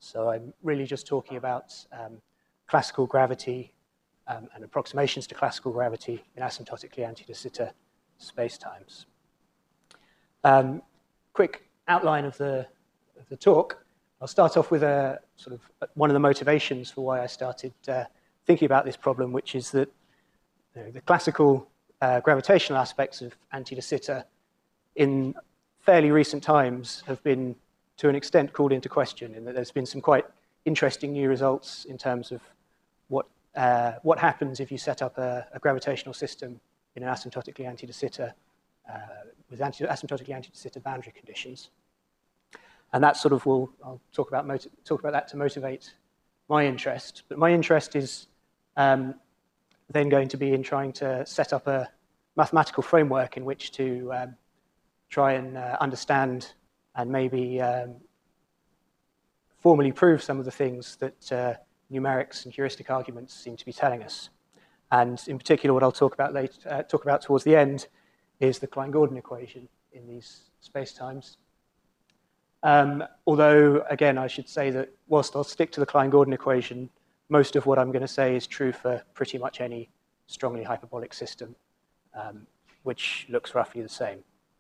So I'm really just talking about classical gravity and approximations to classical gravity in asymptotically anti-de Sitter spacetimes. Quick outline of the talk. I'll start off with a sort of one of the motivations for why I started thinking about this problem, which is that the classical gravitational aspects of anti-de Sitter in fairly recent times have been, to an extent, called into question, in that there's been some quite interesting new results in terms of what happens if you set up a gravitational system in an asymptotically anti-de Sitter with asymptotically anti-de Sitter boundary conditions. And that sort of I'll talk about that to motivate my interest. But my interest is then going to be in trying to set up a mathematical framework in which to try and understand and maybe formally prove some of the things that numerics and heuristic arguments seem to be telling us. And in particular, what I'll talk about towards the end is the Klein-Gordon equation in these spacetimes. Although, again, I should say that whilst I'll stick to the Klein-Gordon equation, most of what I'm going to say is true for pretty much any strongly hyperbolic system, which looks roughly the same.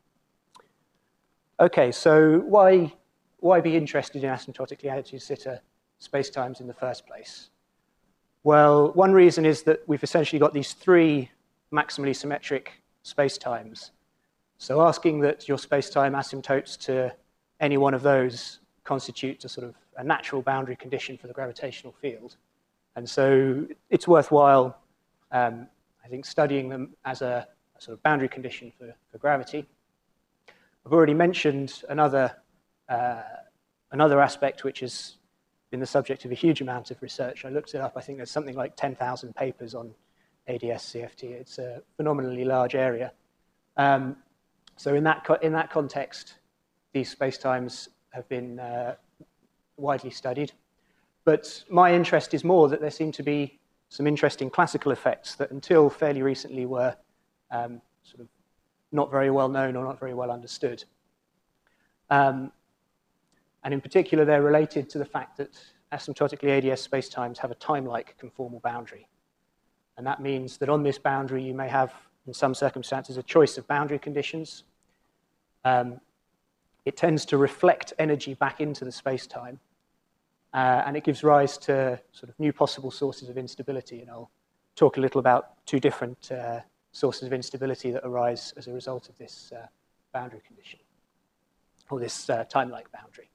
Okay, so why be interested in asymptotically anti-de Sitter spacetimes in the first place? Well, one reason is that we've essentially got these three maximally symmetric spacetimes. So asking that your spacetime asymptotes to any one of those constitutes a sort of a natural boundary condition for the gravitational field. And so it's worthwhile, I think, studying them as a sort of boundary condition for gravity. I've already mentioned another aspect which has been the subject of a huge amount of research. I looked it up. I think there's something like 10,000 papers on ADS-CFT. It's a phenomenally large area. So in that context, these spacetimes have been widely studied. But my interest is more that there seem to be some interesting classical effects that until fairly recently were sort of not very well known or not very well understood. And in particular, they're related to the fact that asymptotically ADS spacetimes have a time-like conformal boundary. And that means that on this boundary, you may have, in some circumstances, a choice of boundary conditions. It tends to reflect energy back into the spacetime, and it gives rise to sort of new possible sources of instability. And I'll talk a little about two different sources of instability that arise as a result of this boundary condition, or this time-like boundary.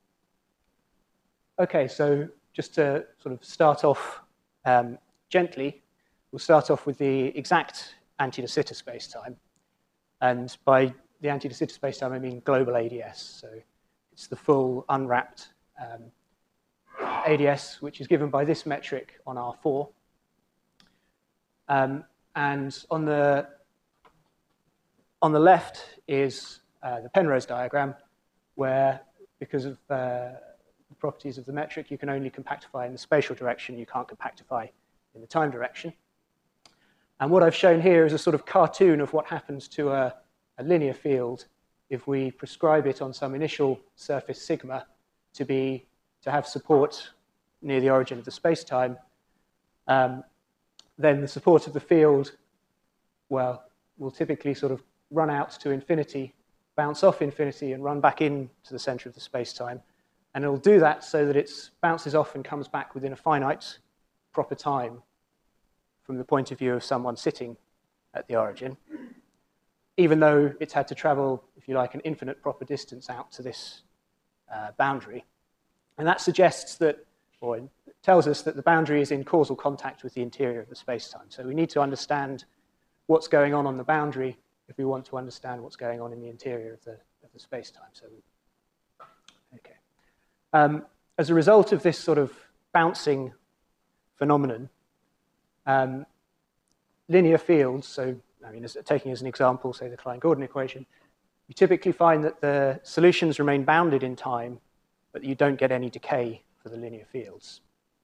Okay, so just to sort of start off gently, we'll start off with the exact anti-de Sitter spacetime. And by the anti-de Sitter spacetime, I mean global ADS. So it's the full unwrapped ADS, which is given by this metric on R4. And on the left is the Penrose diagram, where because of the properties of the metric, you can only compactify in the spatial direction. You can't compactify in the time direction. And what I've shown here is a sort of cartoon of what happens to a linear field if we prescribe it on some initial surface sigma to have support near the origin of the spacetime. Then the support of the field, well, will typically sort of run out to infinity, bounce off infinity, and run back into the center of the spacetime. And it'll do that so that it bounces off and comes back within a finite proper time from the point of view of someone sitting at the origin, even though it's had to travel, if you like, an infinite proper distance out to this boundary. And that suggests that, or it tells us that the boundary is in causal contact with the interior of the spacetime. So we need to understand what's going on the boundary if we want to understand what's going on in the interior of the spacetime. So, okay. As a result of this sort of bouncing phenomenon, linear fields, so I mean, taking as an example, say the Klein-Gordon equation, you typically find that the solutions remain bounded in time, but you don't get any decay for the linear fields.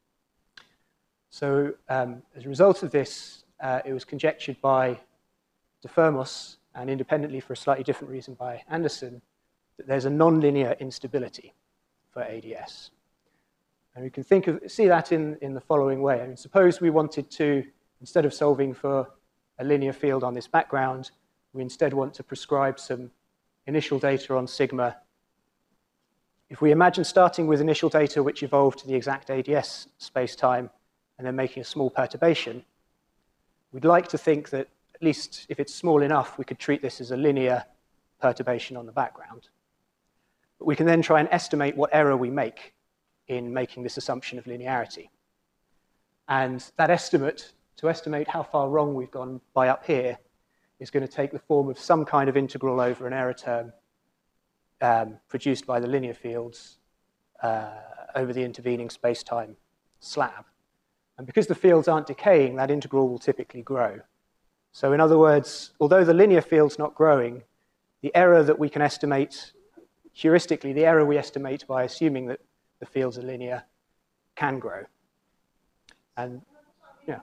So as a result of this, it was conjectured by de Fermos, and independently for a slightly different reason by Anderson, that there's a nonlinear instability for ADS. And we can see that in the following way. I mean, suppose we wanted to, instead of solving for a linear field on this background, we instead want to prescribe some initial data on sigma. If we imagine starting with initial data which evolved to the exact ADS space-time and then making a small perturbation, we'd like to think that, at least if it's small enough, we could treat this as a linear perturbation on the background. But we can then try and estimate what error we make in making this assumption of linearity. And that estimate, to estimate how far wrong we've gone by up here, is going to take the form of some kind of integral over an error term produced by the linear fields over the intervening space-time slab. And because the fields aren't decaying, that integral will typically grow. So in other words, although the linear field's not growing, the error that we can estimate, heuristically, the error we estimate by assuming that the fields are linear can grow. And yeah.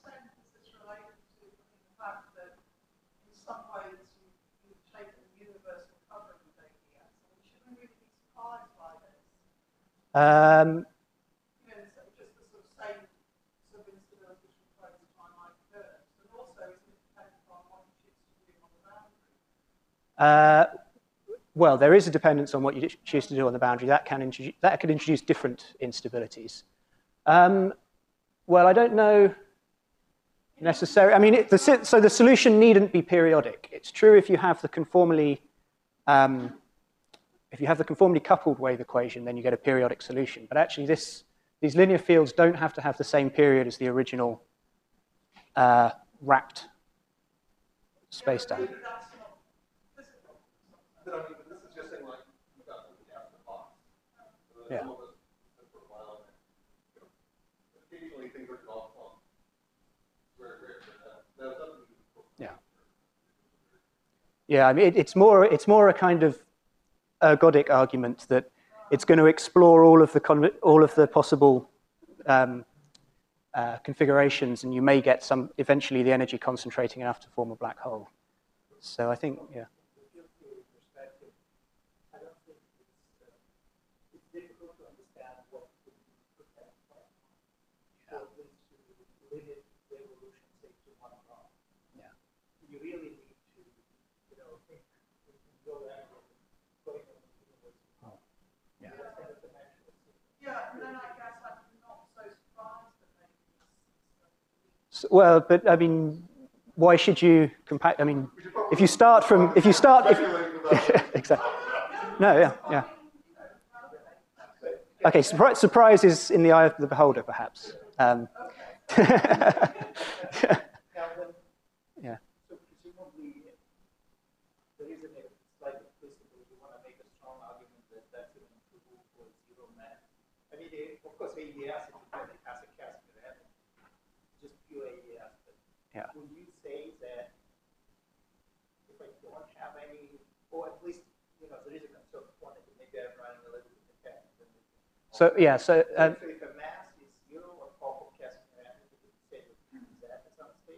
Well, there is a dependence on what you choose to do on the boundary. That can introduce different instabilities. Well, I don't know necessarily. I mean, so the solution needn't be periodic. It's true if you have the conformally coupled wave equation, then you get a periodic solution. But actually, these linear fields don't have to have the same period as the original wrapped spacetime. Yeah. Yeah. Yeah. I mean, it's more a kind of ergodic argument that it's going to explore all of the possible configurations, and you may get eventually the energy concentrating enough to form a black hole. So I think, yeah. Well, but I mean, why should you compare? I mean, if you start, exactly. No, yeah. Okay, surprise is in the eye of the beholder, perhaps. Yeah. So presumably, there is a slight implicitly you want to make a strong argument that that's an improvement for zero mass. I mean, of course, AES is dependent as a Casimir, just pure AES. But yeah. Would you say that if I don't have any, or at least there is a conserved quantity, maybe I'm running a little bit ahead. So yeah, so if a mass is zero or half of Casimir, would you say that at some state?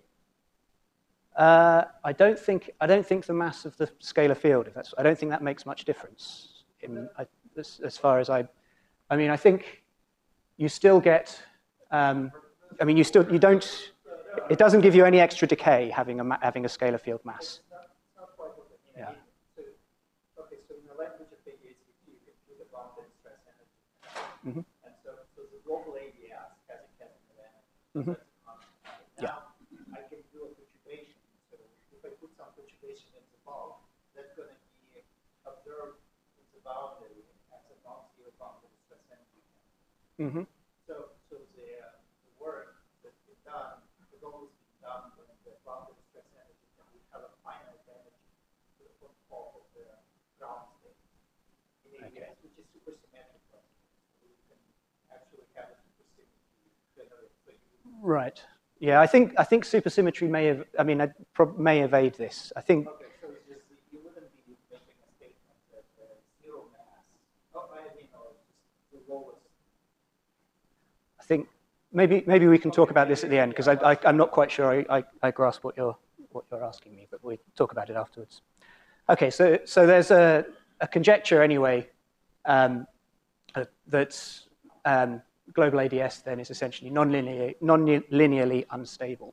I don't think the mass of the scalar field. I don't think that makes much difference. As far as I mean, I think you still get. I mean, you don't. It doesn't give you any extra decay having a scalar field mass. It's not quite what I mean. Yeah. Okay, so in the language of ADS, you compute the bounded stress energy. Mm-hmm. And so the global ADS has a Casimir energy. Mm-hmm. Now, I can do a perturbation. So if I put some perturbation in the bulk, that's going to be observed in the boundary as a non-zero bounded stress energy. Mm-hmm. So the work that's been done has always been done when the bounded stress energy can have a finite energy to the front half of the ground state in ADS, which is supersymmetric. So you can actually have a supersymmetry generate. Right. Yeah, I think supersymmetry may have. I mean, may evade this. I think. Okay, so it's just you wouldn't be making a statement that zero mass. Oh, I mean, just the lowest. I think maybe we can talk about this at the end because I'm not quite sure I grasp what you're asking me, but we'll talk about it afterwards. Okay, so there's a conjecture anyway that's global ADS then is essentially non-linearly unstable.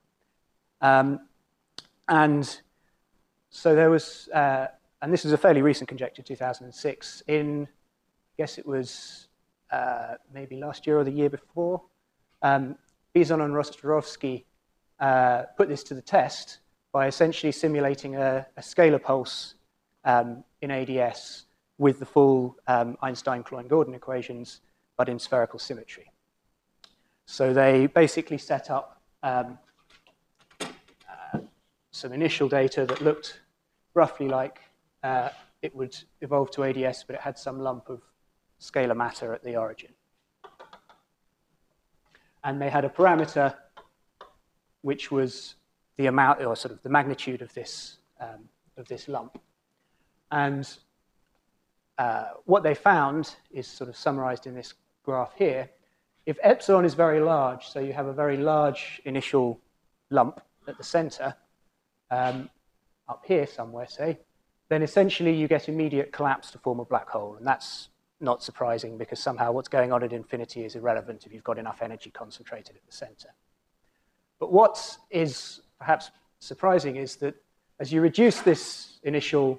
And so there was, and this was a fairly recent conjecture, 2006. I guess it was maybe last year or the year before, Bizon and Rostrovsky put this to the test by essentially simulating a scalar pulse in ADS with the full Einstein-Klein-Gordon equations, but in spherical symmetry. So they basically set up some initial data that looked roughly like it would evolve to ADS, but it had some lump of scalar matter at the origin. And they had a parameter which was the amount, or sort of the magnitude of this lump. And what they found is sort of summarized in this graph here. If epsilon is very large, so you have a very large initial lump at the center, up here somewhere, say, then essentially you get immediate collapse to form a black hole. And that's not surprising because somehow what's going on at infinity is irrelevant if you've got enough energy concentrated at the center. But what is perhaps surprising is that as you reduce this initial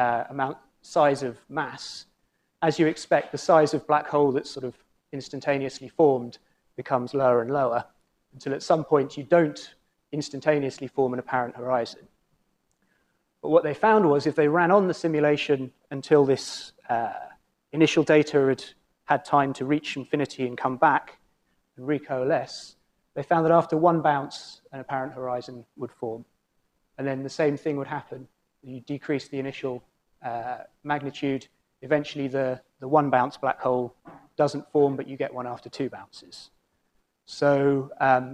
size of mass, as you expect, the size of black hole that's sort of instantaneously formed becomes lower and lower until at some point you don't instantaneously form an apparent horizon. But what they found was if they ran on the simulation until this initial data had time to reach infinity and come back and recoalesce, they found that after one bounce, an apparent horizon would form. And then the same thing would happen. You decrease the initial magnitude. Eventually, the one bounce black hole doesn't form, but you get one after two bounces. So,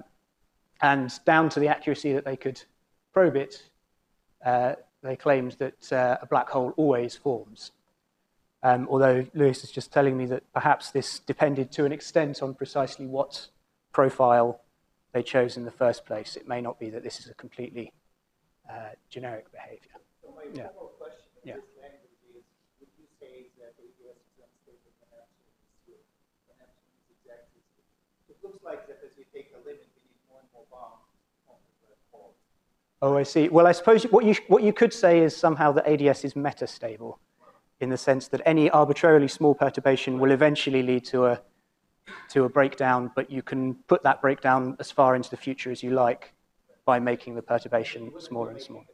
and down to the accuracy that they could probe it, they claimed that a black hole always forms. Although Lewis is just telling me that perhaps this depended to an extent on precisely what profile they chose in the first place. It may not be that this is a completely generic behavior. So my follow-up question in this language is, would you say that ADS is unstable when epsilon is exactly stable? It looks like that as you take a limit, you need more and more bounds on the black hole. Oh, I see. Well, I suppose what you could say is somehow that ADS is metastable, in the sense that any arbitrarily small perturbation will eventually lead to a breakdown, but you can put that breakdown as far into the future as you like by making the perturbation smaller and smaller.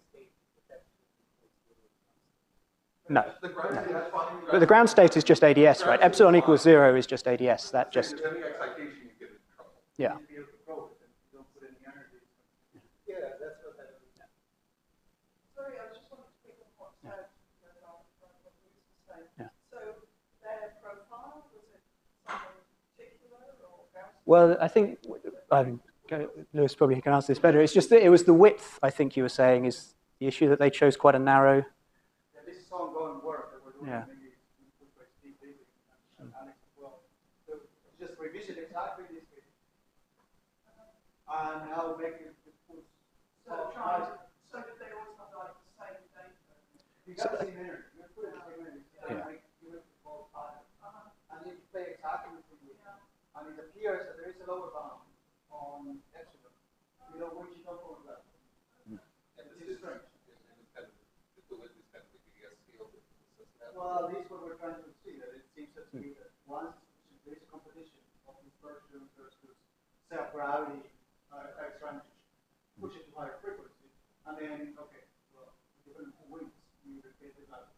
No. But the ground state is just ADS, right? Epsilon equals 0 is just ADS. That just... Yeah. Well, I think Lewis probably can answer this better. It's just that it was the width, I think you were saying, is the issue, that they chose quite a narrow. Yeah, this is ongoing work that we're doing. Yeah. Maybe Steve Daly and Alex as well. So just revisit exactly this case. And how make it put so that they always have like the same data. You got the same energy. You put it the same energy. Yeah. You make the ball higher. And if you play exactly with it, and it appears that there is a lower bound on epsilon, you know which number on that. And this is strange. Well, this is what we're trying to see, that it seems to me that once there is a competition of dispersion versus self-gravity, trying to push it to higher frequency, and then, okay, well, depending on who wins, you get the value.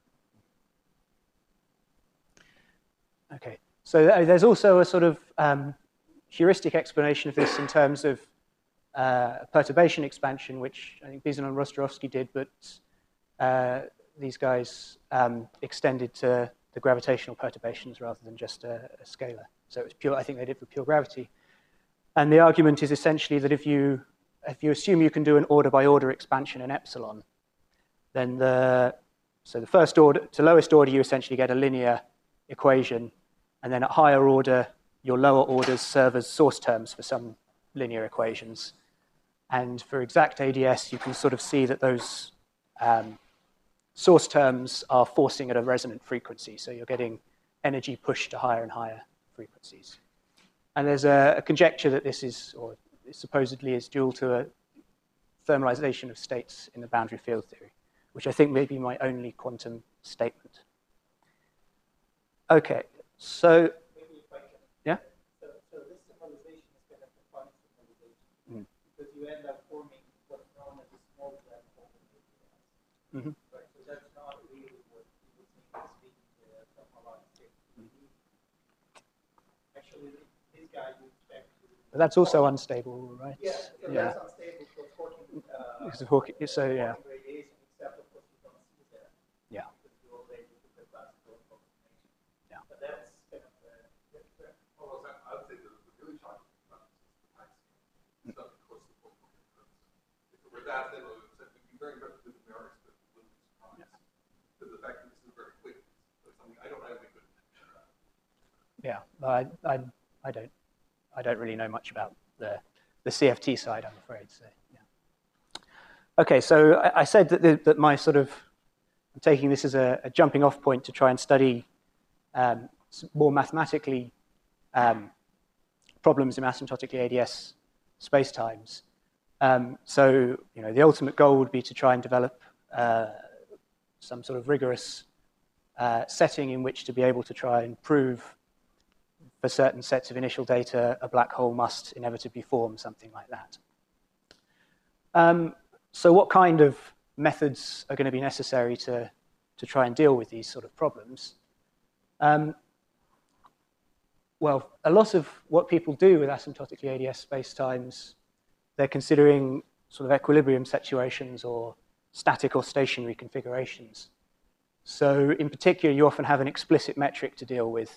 Okay. So there's also a sort of heuristic explanation of this in terms of perturbation expansion, which I think Bizon and Rostrovsky did, but these guys extended to the gravitational perturbations rather than just a scalar. So it was pure, I think they did for pure gravity. And the argument is essentially that if you assume you can do an order-by-order expansion in epsilon, then the first order to lowest order, you essentially get a linear equation. And then at higher order, your lower orders serve as source terms for some linear equations. And for exact ADS, you can sort of see that those source terms are forcing at a resonant frequency. So you're getting energy pushed to higher and higher frequencies. And there's a conjecture that this is, or it supposedly is, due to a thermalization of states in the boundary field theory, which I think may be my only quantum statement. Okay, so Maybe if I can. yeah. So this symbolization is kind of a fun symbolization because you end up forming what's known as a small black hole in the universe. Right? So that's not really what you would think as being the thermalized state. Actually, this guy you expect to. But that's also unstable, right? Yeah, so that's unstable because Hawking. So yeah. Hawking radiation, except of course you don't see that. Yeah. Because you already took the classical approximation. Yeah. But that's kind of Well, I would say the really challenging part is the time scale. It's not because the point of difference. If it were that, then it would be very much with numerics, but it wouldn't be surprised. Because the fact that this is very quick is something I don't have any good intention about. Yeah, I don't really know much about the CFT side, I'm afraid. So yeah. Okay, so I said that my sort of, I'm taking this as a jumping off point to try and study more mathematically problems in asymptotically ADS spacetimes. So the ultimate goal would be to try and develop some sort of rigorous setting in which to be able to try and prove for certain sets of initial data a black hole must inevitably form, something like that. So what kind of methods are going to be necessary to try and deal with these sort of problems? Well, a lot of what people do with asymptotically ADS spacetimes, they're considering sort of equilibrium situations or static or stationary configurations. So in particular, you often have an explicit metric to deal with.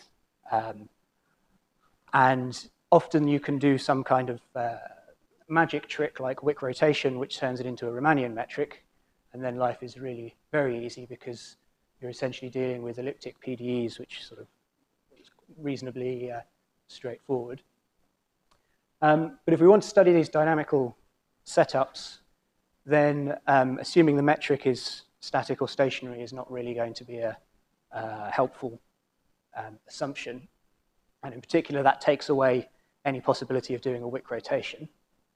And often you can do some kind of magic trick like Wick rotation, which turns it into a Riemannian metric. And then life is really very easy because you're essentially dealing with elliptic PDEs, which sort of is reasonably straightforward. But if we want to study these dynamical setups, then assuming the metric is static or stationary is not really going to be a helpful assumption. And in particular, that takes away any possibility of doing a Wick rotation.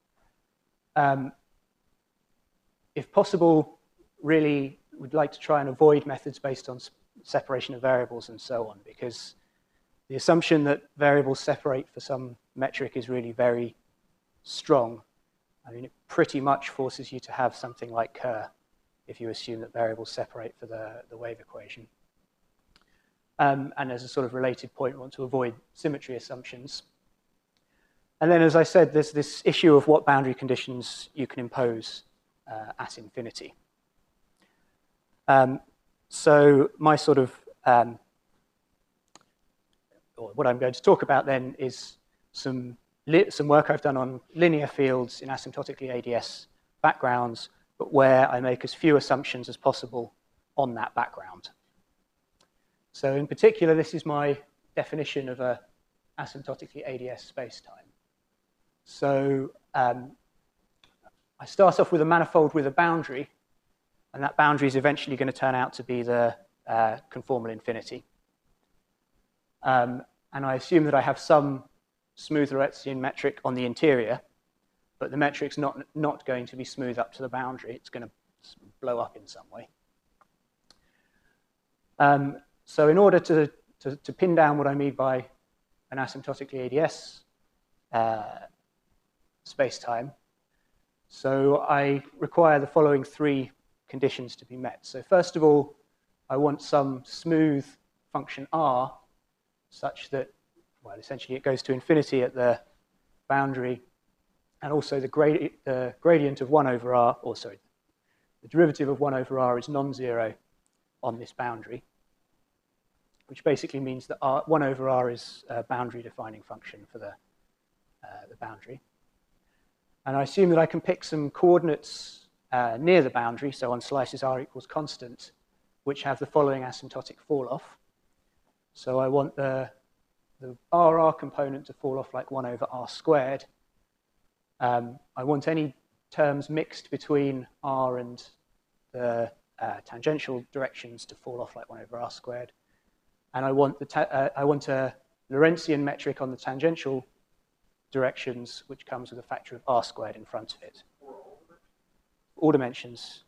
If possible, really, we'd like to try and avoid methods based on separation of variables and so on, because the assumption that variables separate for some metric is really very strong. I mean, it pretty much forces you to have something like Kerr if you assume that variables separate for the wave equation. And as a sort of related point, we want to avoid symmetry assumptions. And then, as I said, there's this issue of what boundary conditions you can impose at infinity. So my sort of, or what I'm going to talk about then is some work I've done on linear fields in asymptotically ADS backgrounds, but where I make as few assumptions as possible on that background. So in particular, this is my definition of a asymptotically ADS spacetime. So I start off with a manifold with a boundary, and that boundary is eventually going to turn out to be the conformal infinity. And I assume that I have some smooth Lorentzian metric on the interior, but the metric's not going to be smooth up to the boundary. It's going to blow up in some way. So in order to pin down what I mean by an asymptotically ADS spacetime, so I require the following three conditions to be met. So first of all, I want some smooth function R such that, well, essentially it goes to infinity at the boundary, and also the gradient of 1 over R, or sorry, the derivative of 1 over R is non-zero on this boundary, which basically means that 1 over R is a boundary defining function for the boundary. And I assume that I can pick some coordinates near the boundary, so on slices R equals constant, which have the following asymptotic fall off. So I want the RR component to fall off like 1 over R squared. I want any terms mixed between R and the tangential directions to fall off like 1 over R squared. And I want a Lorentzian metric on the tangential directions, which comes with a factor of r squared in front of it. All dimensions.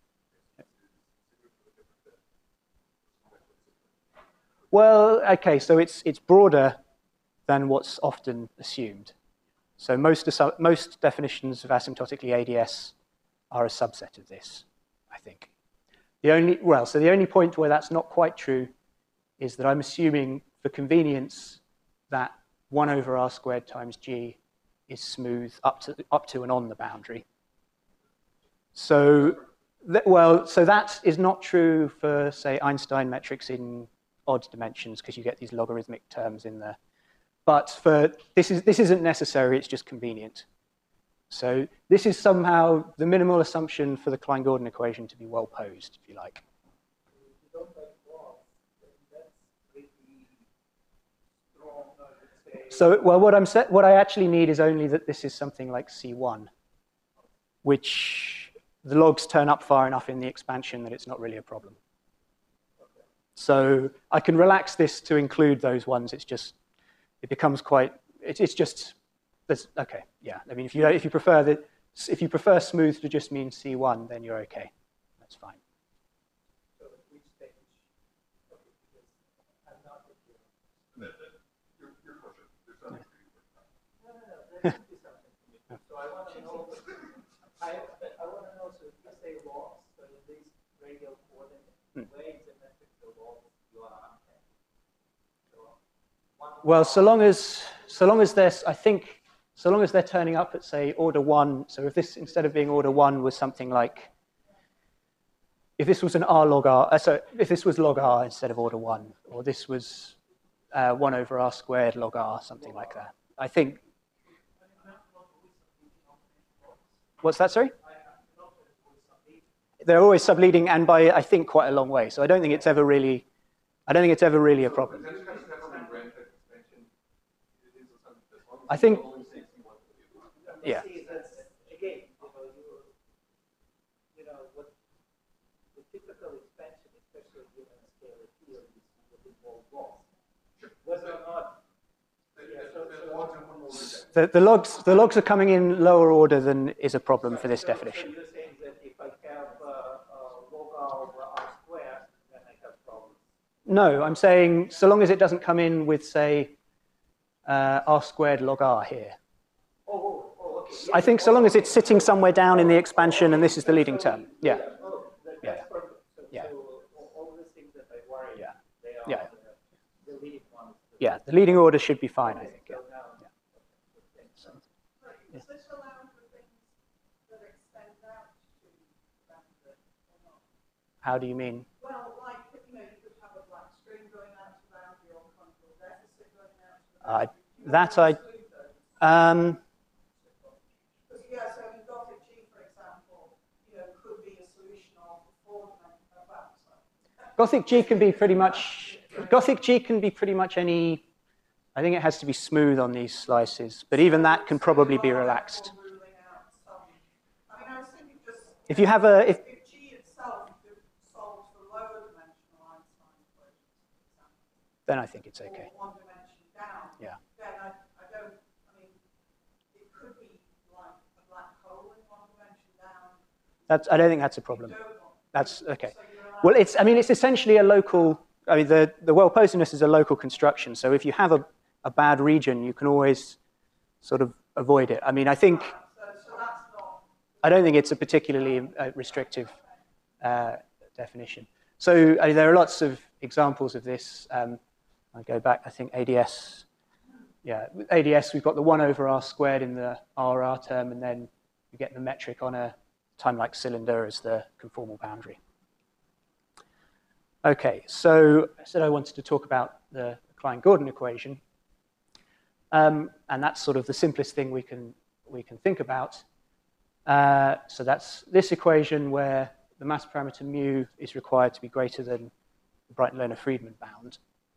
Well, okay, so it's broader than what's often assumed. So most definitions of asymptotically ADS are a subset of this, I think. The only point where that's not quite true is that I'm assuming for convenience that 1 over r squared times g is smooth up to and on the boundary. So, so that is not true for, say, Einstein metrics in odd dimensions, because you get these logarithmic terms in there. But for this isn't necessary, it's just convenient. So this is somehow the minimal assumption for the Klein-Gordon equation to be well posed, if you like. So, well, what I actually need is only that this is something like C1, which the logs turn up far enough in the expansion that it's not really a problem. So I can relax this to include those ones. It's just, it becomes quite, it's just, okay, yeah. I mean, if you prefer smooth to just mean C1, then you're okay. That's fine. So at which stage? Okay, because I'm not with you. Your question. There's something for you. No. There should be something for me. So I want to know. I want to know. So if you say logs, so in this radial coordinate, where is the metric for logs you are unpacking? So well, so long as there's, I think, so long as they're turning up at, say, order 1, so if this, instead of being order 1, was something like, if this was an r log r, so if this was log r instead of order 1, or this was 1 over r squared log r, something like that. I think, what's that, sorry? They're always subleading, and by, I think, quite a long way. So I don't think it's ever really a problem. I think, yeah. Again, what the typical expansion, especially given a scale of field, is what we call logs. Whether or not, The logs are coming in lower order than is a problem for this definition. So you're saying that if I have log r over r squared, then I have problems? No, I'm saying so long as it doesn't come in with, say, r squared log r here. Okay. I think so long as it's sitting somewhere down in the expansion and this is the leading term. Yeah. That's perfect. Yeah. So all the things that I worry, Yeah. they are Yeah. the leading ones. Yeah, the leading order should be fine, I think. Yeah. Does this allow for things that extend out to boundary or not? How do you mean? Well, like, you could have a black string going out to boundary or contour deficit going out to boundary. Yeah, so in Gothic G, for example, could be a solution of the 4-dimensional boundary. Gothic G can be pretty much any. I think it has to be smooth on these slices, but even that can probably be relaxed. I was thinking just If you have a, if G itself solves the lower dimensional Einstein equations, for example, then I think it's okay. or 1 dimension down, Yeah. then it could be like a black hole in 1 dimension down. I don't think that's a problem. That's okay. Well, it's essentially a local. I mean, the well-posedness is a local construction. So if you have a bad region, you can always sort of avoid it. I mean, I think. So that's not. I don't think it's a particularly restrictive definition. So there are lots of examples of this. I go back, I think ADS. Yeah, with ADS, we've got the 1 over r squared in the RR term, and then you get the metric on a time-like cylinder as the conformal boundary. Okay, so I said I wanted to talk about the Klein-Gordon equation. And that's sort of the simplest thing we can think about. So that's this equation where the mass parameter mu is required to be greater than the Brighton-Lerner-Friedman bound.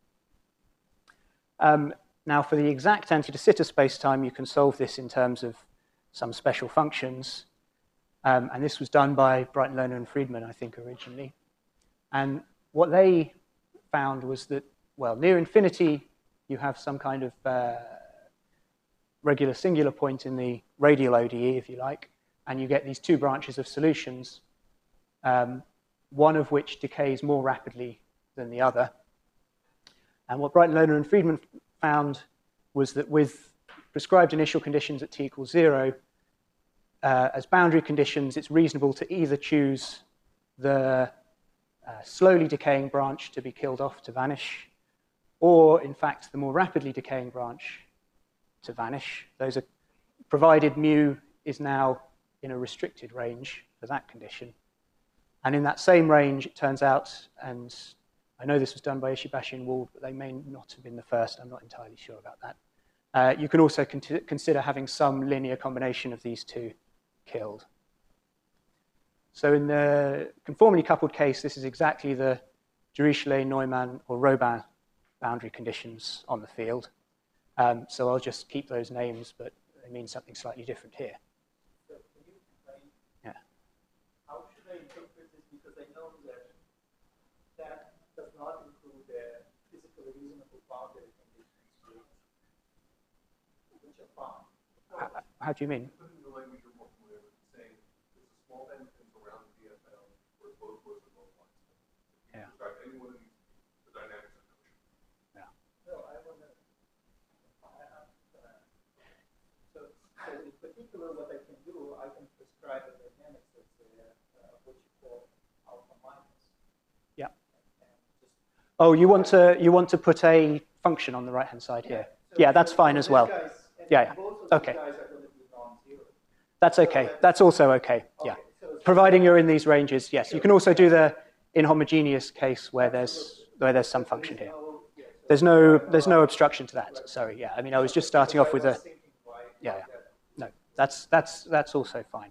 Now, for the exact anti-de Sitter spacetime, you can solve this in terms of some special functions. And this was done by Brighton, Lerner, and Friedman, I think, originally. And what they found was that, well, near infinity, you have some kind of regular singular point in the radial ODE, if you like, and you get these two branches of solutions, one of which decays more rapidly than the other. And what Brighton, Lohner, and Friedman found was that with prescribed initial conditions at t equals 0, as boundary conditions, it's reasonable to either choose the slowly decaying branch to be killed off, to vanish, or, in fact, the more rapidly decaying branch to vanish. Those are provided mu is now in a restricted range for that condition. And in that same range, it turns out, and I know this was done by Ishibashi and Wald, but they may not have been the first. I'm not entirely sure about that. You can also consider having some linear combination of these two killed. So in the conformally coupled case, this is exactly the Dirichlet, Neumann, or Robin boundary conditions on the field. So I'll just keep those names, but they mean something slightly different here. So can you explain Yeah. how should I interpret this? Because I know that that does not include the physically reasonable boundary conditions which are found. How do you mean? Putting the language you're more familiar with, saying there's a small n things around the DFL where both was and both lines. Yeah. Describe any one of these, the dynamics of motion. No, I want to. So in particular, what I can do, I can prescribe the dynamics of what you call alpha minus. Yeah. And just, Oh, you want to put a function on the right-hand side here? so Yeah, that's fine as well. Yeah. Both of Okay. these guys are going to be non-zero. That's okay. That's also okay. Yeah. Okay, so Providing you're in these ranges, yes. You can also do the inhomogeneous case where there's some function here. There's no obstruction to that. Sorry. Yeah. I mean, I was just starting off with a. Yeah. No. That's also fine.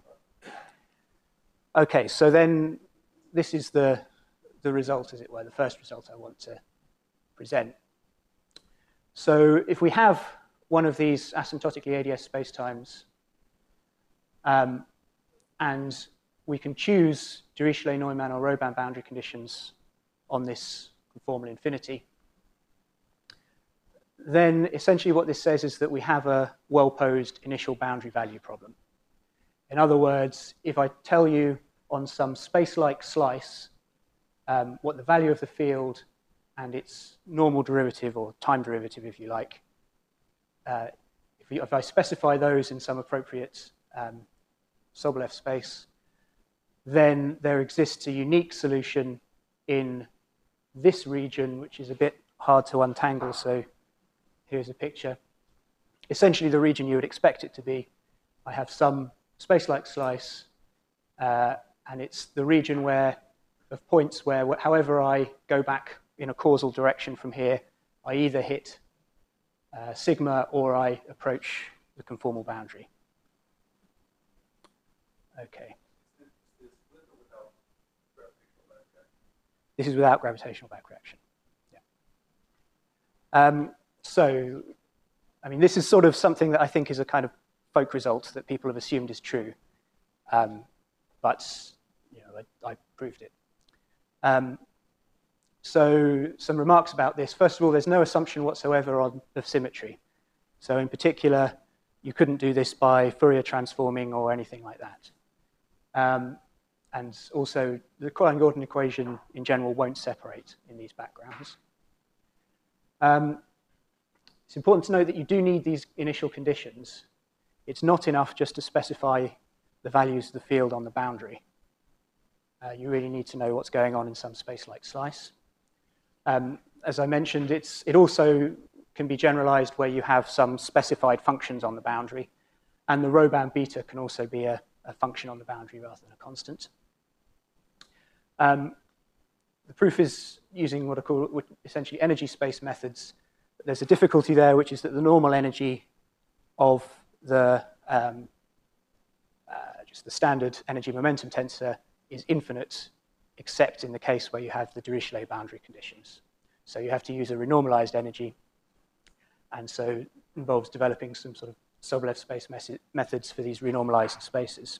Okay. So then, this is the result, as it were, the first result I want to present. So if we have one of these asymptotically ADS spacetimes, and we can choose Dirichlet, Neumann, or Robin boundary conditions on this conformal infinity, then essentially what this says is that we have a well-posed initial boundary value problem. In other words, if I tell you on some space-like slice what the value of the field and its normal derivative, or time derivative, if you like, if I specify those in some appropriate Sobolev space, then there exists a unique solution in this region, which is a bit hard to untangle. So here's a picture. Essentially, the region you would expect it to be. I have some space-like slice, and it's the region of points where, however I go back in a causal direction from here, I either hit sigma or I approach the conformal boundary. Okay. This is without gravitational back reaction. Yeah. So, I mean, this is sort of something that I think is a kind of folk result that people have assumed is true, but you know, I proved it. So, some remarks about this. First of all, there's no assumption whatsoever of symmetry. So, in particular, you couldn't do this by Fourier transforming or anything like that. And also, the Colin-Gordon equation in general won't separate in these backgrounds. It's important to note that you do need these initial conditions. It's not enough just to specify the values of the field on the boundary. You really need to know what's going on in some space-like slice. As I mentioned, it also can be generalized where you have some specified functions on the boundary, and the Robin beta can also be a function on the boundary rather than a constant. The proof is using what are called essentially energy space methods. There's a difficulty there, which is that the normal energy of just the standard energy momentum tensor is infinite, except in the case where you have the Dirichlet boundary conditions. So you have to use a renormalized energy, and so it involves developing some sort of Sobolev space methods for these renormalized spaces.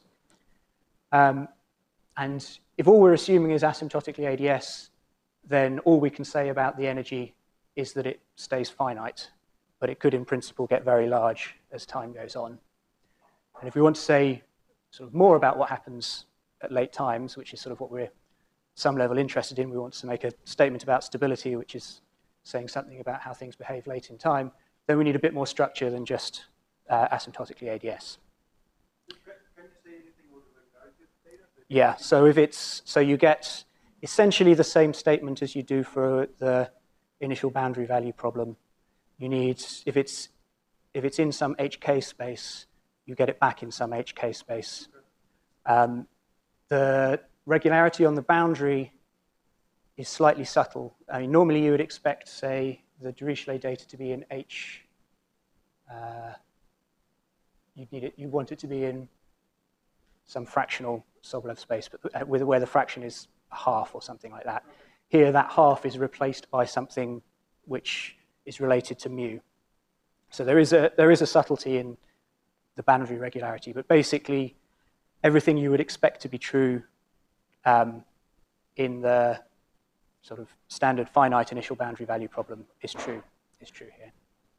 And if all we're assuming is asymptotically ADS, then all we can say about the energy is that it stays finite, but it could in principle get very large as time goes on. And if we want to say sort of more about what happens at late times, which is sort of what we're some level interested in, we want to make a statement about stability, which is saying something about how things behave late in time, then we need a bit more structure than just asymptotically ADS. Can you say anything about the regularity of data? Yeah, so if it's, so you get essentially the same statement as you do for the initial boundary value problem. You need, if it's in some HK space, you get it back in some HK space. The regularity on the boundary is slightly subtle. I mean, normally you would expect, say, the Dirichlet data to be in H. You want it to be in some fractional Sobolev space, but where the fraction is half or something like that. Here, that half is replaced by something which is related to mu. So there is a subtlety in the boundary regularity, but basically everything you would expect to be true in the sort of standard finite initial boundary value problem is true here.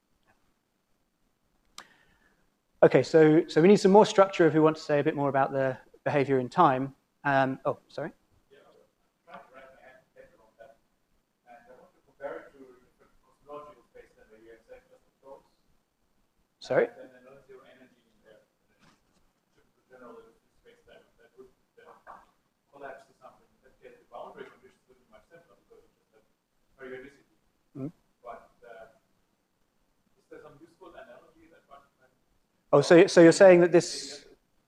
Okay, so we need some more structure if we want to say a bit more about the behavior in time. Oh, sorry. Yeah, I'm trying to write my paper on that, and I want to compare it to different cosmological space than the USF just approach. Sorry? And then another zero energy in there, general space time that would collapse to something that gets the boundary conditions would be much simpler because it's just a periodicity. But is there some useful analogy that one can? Oh, so you're saying that this.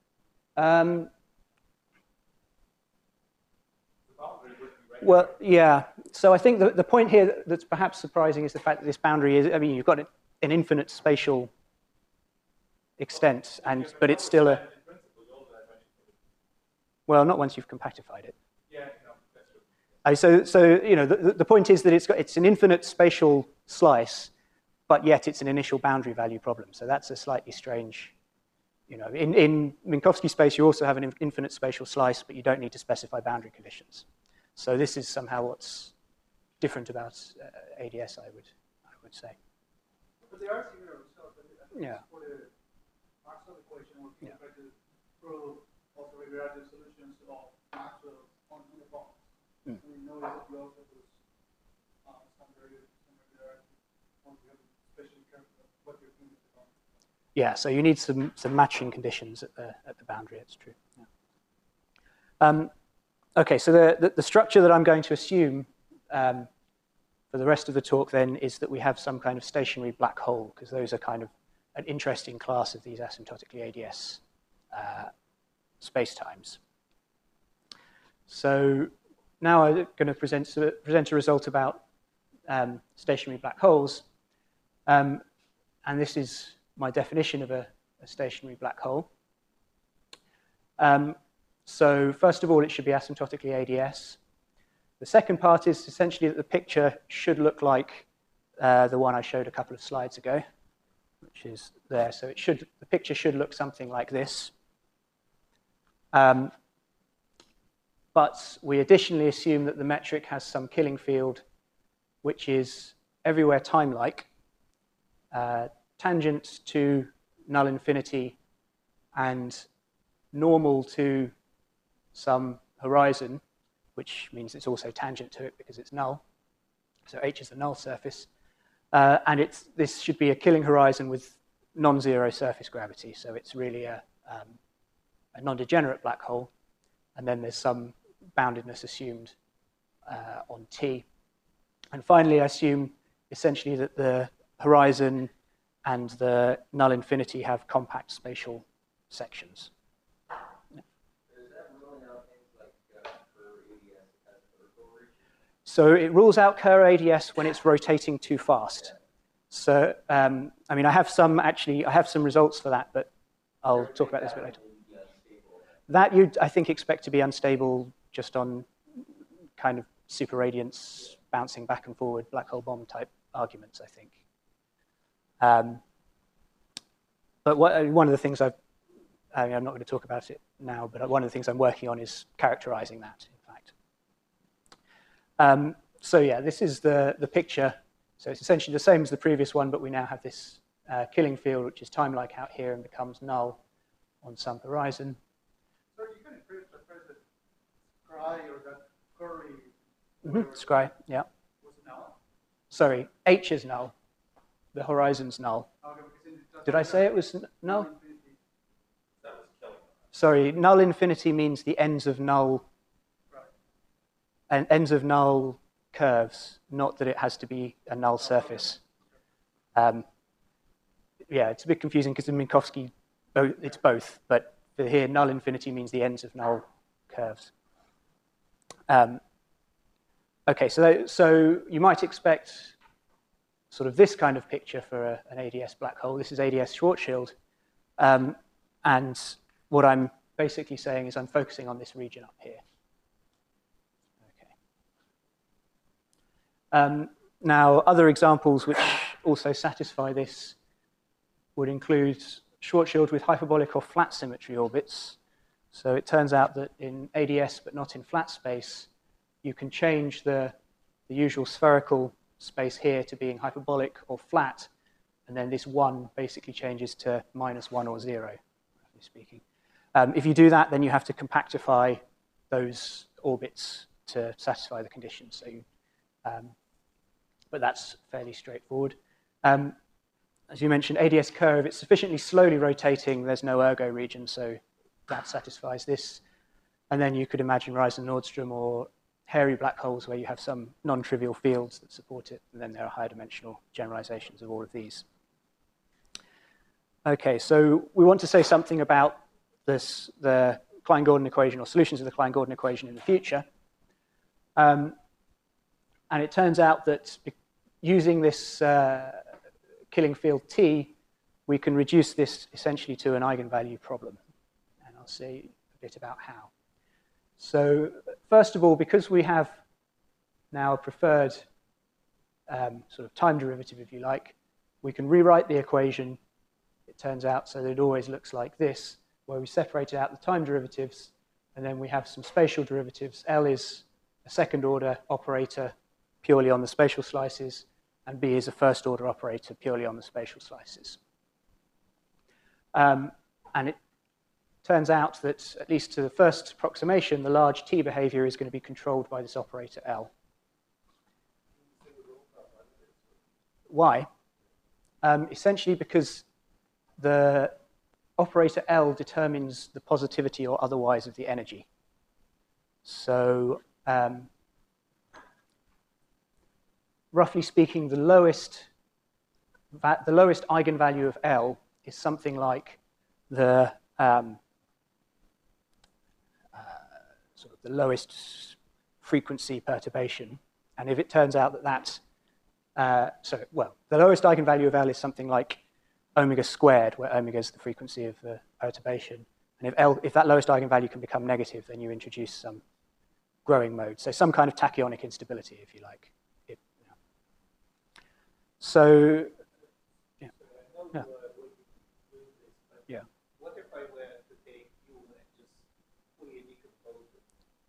Well, yeah. So I think the point here that's perhaps surprising is the fact that this boundary is, I mean, you've got an infinite spatial extent, but it's still a. Well, not once you've compactified it. Yeah, no, that's true. So you know, the point is that it's an infinite spatial slice, but yet it's an initial boundary value problem. So that's a slightly strange, you know, in Minkowski space, you also have an infinite spatial slice, but you don't need to specify boundary conditions. So this is somehow what's different about ADS, I would say. But they are similar results. Yeah. For the Maxwell equation, we can try to prove also regulated solutions of Maxwell on the box. We know that we also do some regularity once we have especially careful what you're doing with the boundary. Yeah, so you need some matching conditions at the boundary. It's true. Yeah. Okay, so the structure that I'm going to assume for the rest of the talk then is that we have some kind of stationary black hole, because those are kind of an interesting class of these asymptotically ADS spacetimes. So now I'm going to present a result about stationary black holes, and this is my definition of a stationary black hole. So first of all, it should be asymptotically ADS. The second part is essentially that the picture should look like the one I showed a couple of slides ago, which is there. So the picture should look something like this. But we additionally assume that the metric has some killing field, which is everywhere time-like, tangent to null infinity, and normal to some horizon, which means it's also tangent to it because it's null. So H is the null surface. And this should be a killing horizon with non-zero surface gravity. So it's really a non-degenerate black hole. And then there's some boundedness assumed on T. And finally, I assume essentially that the horizon and the null infinity have compact spatial sections. So it rules out Kerr ADS when it's rotating too fast. So, I mean, I have some results for that, but I'll talk about this a bit later. That you'd, I think, expect to be unstable just on kind of superradiance, bouncing back and forward, black hole bomb type arguments, I think. But one of the things I'm not going to talk about it now, but one of the things I'm working on is characterizing that, in fact. So yeah, this is the picture. So it's essentially the same as the previous one, but we now have this killing field, which is time-like out here and becomes null on some horizon. So you can infer that scry or that curly Scry, yeah. was null. Sorry, H is null. The horizon's null. Okay, because it Did I say it was null? infinity. That was killing. Sorry, null infinity means the ends of null Right. and ends of null curves, not that it has to be a null surface. Yeah, it's a bit confusing because in Minkowski, it's both, but for here, null infinity means the ends of null curves. Okay, so you might expect sort of this kind of picture for an ADS black hole. This is ADS Schwarzschild. And what I'm basically saying is I'm focusing on this region up here. Okay. Now, other examples which also satisfy this would include Schwarzschild with hyperbolic or flat symmetry orbits. So it turns out that in ADS, but not in flat space, you can change the usual spherical space here to being hyperbolic or flat, and then this 1 basically changes to -1 or 0, roughly speaking. If you do that, then you have to compactify those orbits to satisfy the conditions. So but that's fairly straightforward. As you mentioned, ADS curve, it's sufficiently slowly rotating, there's no ergo region, so that satisfies this. And then you could imagine Risen-Nordstrom or hairy black holes where you have some non-trivial fields that support it, and then there are higher dimensional generalizations of all of these. Okay, so we want to say something about this, the Klein-Gordon equation, or solutions of the Klein-Gordon equation in the future. And it turns out that using this killing field T, we can reduce this essentially to an eigenvalue problem. And I'll say a bit about how. So first of all, because we have now a preferred sort of time derivative, if you like, we can rewrite the equation, it turns out, so that it always looks like this, where we separated out the time derivatives, and then we have some spatial derivatives. L is a second-order operator purely on the spatial slices, and B is a first-order operator purely on the spatial slices. And it turns out that, at least to the first approximation, the large T behavior is going to be controlled by this operator L. Why? Essentially because the operator L determines the positivity or otherwise of the energy. So, roughly speaking, the lowest eigenvalue of L is something like the sort of the lowest frequency perturbation. And if it turns out that that's, the lowest eigenvalue of L is something like omega squared, where omega is the frequency of the perturbation. And if that lowest eigenvalue can become negative, then you introduce some growing mode. So some kind of tachyonic instability, if you like. So, yeah. Yeah. Yeah. What if I were to take U and just fully decompose it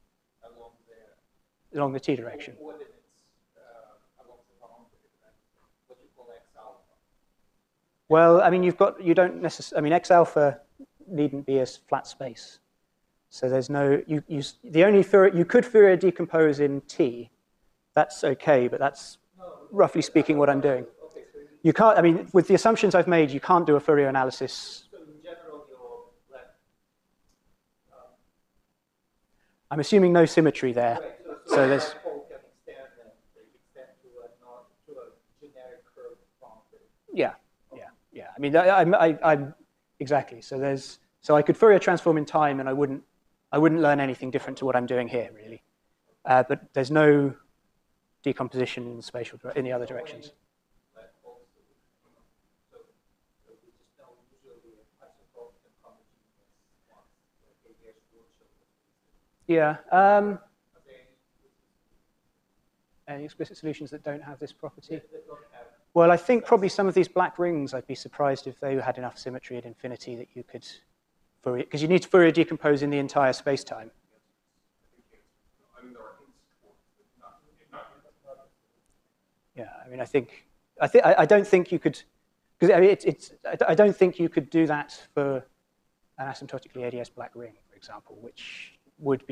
Along the T direction. Coordinates along the boundary, what you call X alpha? Well, I mean, you don't necessarily, I mean, X alpha needn't be a flat space. So there's no, the only Fourier, you could Fourier decompose in T. That's okay, but that's roughly speaking what I'm doing. Okay, so You can't, I mean, with the assumptions I've made, you can't do a Fourier analysis. in general, you're like, I'm assuming no symmetry there. right, So there's, black hole can extend to a generic curve boundary. yeah. I mean, I'm exactly. So I could Fourier transform in time, and I wouldn't learn anything different to what I'm doing here, really. But there's no decomposition in spatial in the other directions. Black holes, so we just know usually isotopes can come in ones, like ADS Schwarzschild. Yeah. Are there Any explicit solutions that don't have this property? that don't have? Well, I think probably some of these black rings, I'd be surprised if they had enough symmetry at infinity that you could Fourier, because you need to Fourier decompose in the entire space-time. I mean, there are hints for it, but not. Yeah, I mean, I don't think you could because I don't think you could do that for an asymptotically ADS black ring, for example, which would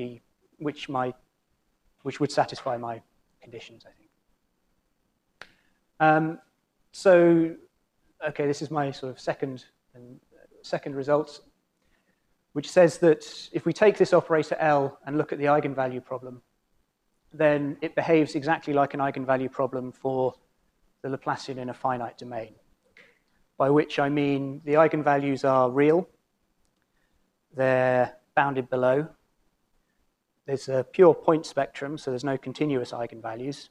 satisfy my conditions, I think. So, okay, this is my sort of second result, which says that if we take this operator L and look at the eigenvalue problem, then it behaves exactly like an eigenvalue problem for the Laplacian in a finite domain, by which I mean the eigenvalues are real, they're bounded below, there's a pure point spectrum, so there's no continuous eigenvalues.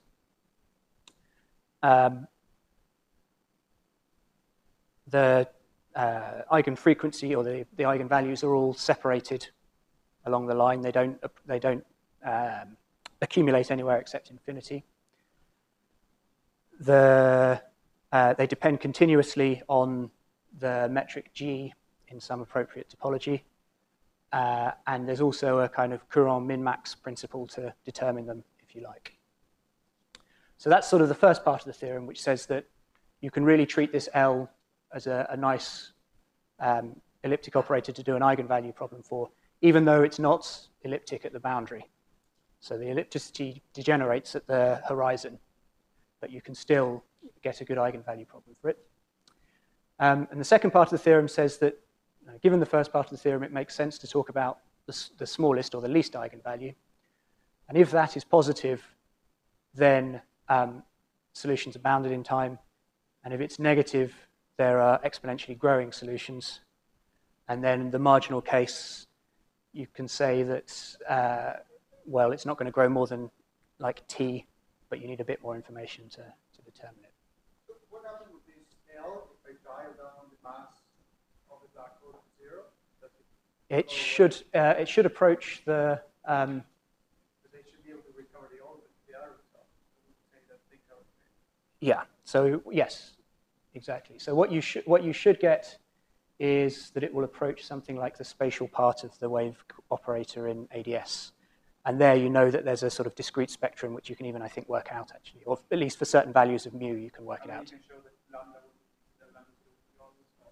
The eigenfrequency or the eigenvalues are all separated along the line. They don't accumulate anywhere except infinity. They depend continuously on the metric G in some appropriate topology. And there's also a kind of Courant min-max principle to determine them, if you like. So that's sort of the first part of the theorem, which says that you can really treat this L as a nice elliptic operator to do an eigenvalue problem for, even though it's not elliptic at the boundary. So the ellipticity degenerates at the horizon, but you can still get a good eigenvalue problem for it. And the second part of the theorem says that, given the first part of the theorem, it makes sense to talk about the smallest or the least eigenvalue. And if that is positive, then solutions are bounded in time. And if it's negative, there are exponentially growing solutions. And then in the marginal case, you can say that, well, it's not going to grow more than like t, but you need a bit more information to determine it. So what happens with this L if I dial down the mass of the black hole to zero? It should approach the. But they should be able to recover the other result. Say that they cover. Yeah. So yes, exactly. So what you should get is that it will approach something like the spatial part of the wave operator in ADS. And there you know that there's a sort of discrete spectrum which you can even, I think, work out, actually. Or at least for certain values of mu, you can work it out. You can show that lambda will be always small.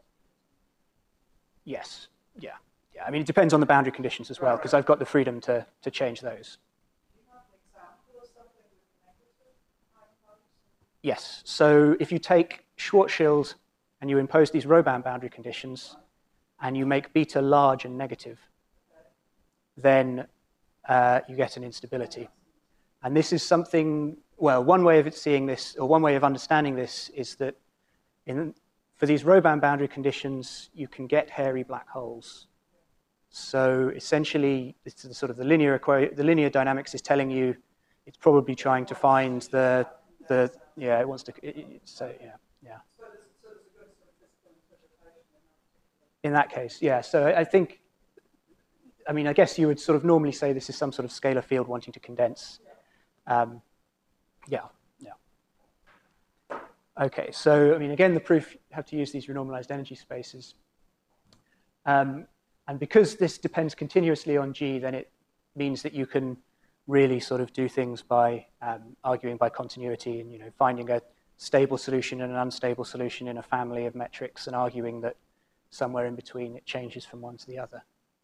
Yes, yeah. I mean, it depends on the boundary conditions as well, because I've got the freedom to change those. Do you have an example of something with negative eigenvalues? Yes, so if you take Schwarzschild and you impose these Robin boundary conditions, and you make beta large and negative, then you get an instability. And this is something, well, one way of seeing this, or one way of understanding this, is that for these Robin boundary conditions, you can get hairy black holes. So essentially, it's the sort of the linear dynamics is telling you it's probably trying to find it wants to, so yeah. In that case, yeah. So I mean, I guess you would sort of normally say this is some sort of scalar field wanting to condense. Yeah. Okay, so I mean, again, the proof, you have to use these renormalized energy spaces. And because this depends continuously on G, then it means that you can really sort of do things by arguing by continuity and, finding a stable solution and an unstable solution in a family of metrics and arguing that somewhere in between it changes from one to the other.